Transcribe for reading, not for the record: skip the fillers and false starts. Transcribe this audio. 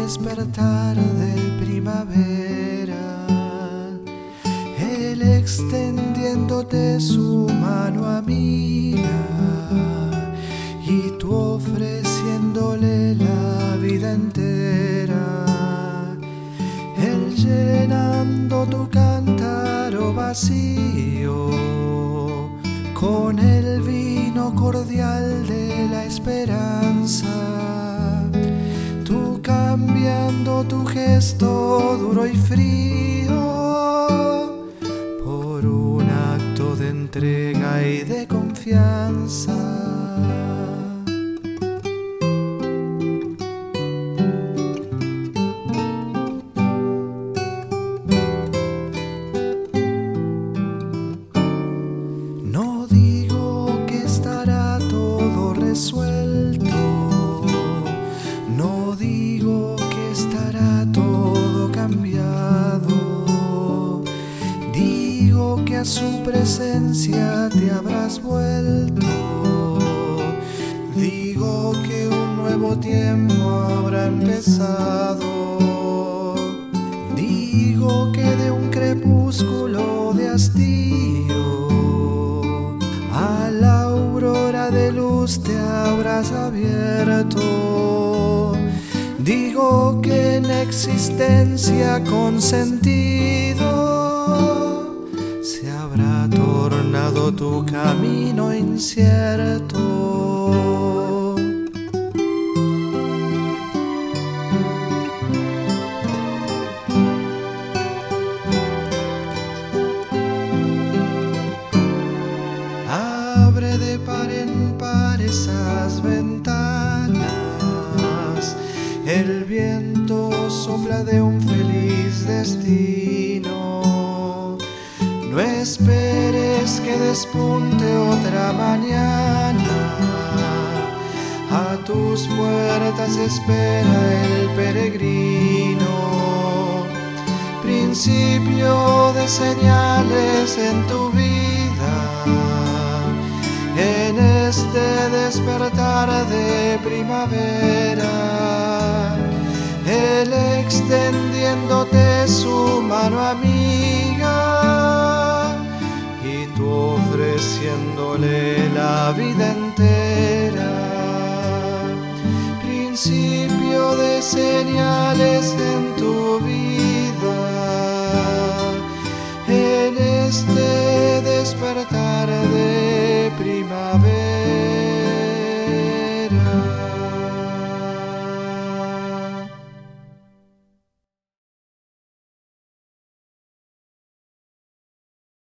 despertar de primavera, Él extendiéndote su mano amiga y tú ofreciéndole la vida entera, Él llenando tu cántaro vacío con el vino cordial de la esperanza, tú cambiando tu gesto duro y frío por un acto de entrega y de confianza. No digo que estará todo resuelto, no digo que estará todo cambiado, digo que a su presencia te habrás vuelto, digo que un nuevo tiempo habrá empezado, digo que de un crepúsculo de hastío a la aurora de luz te habrás abierto, digo que en existencia con sentido se habrá tornado tu camino incierto. Abre de par en par esas ventanas, el viento sopla de un feliz destino. No esperes que despunte otra mañana, a tus puertas espera el peregrino. Principio de señales en tu vida, en este despertar de primavera, Él extendiéndote su mano amiga y tú ofreciéndole la vida entera. Principio de señales en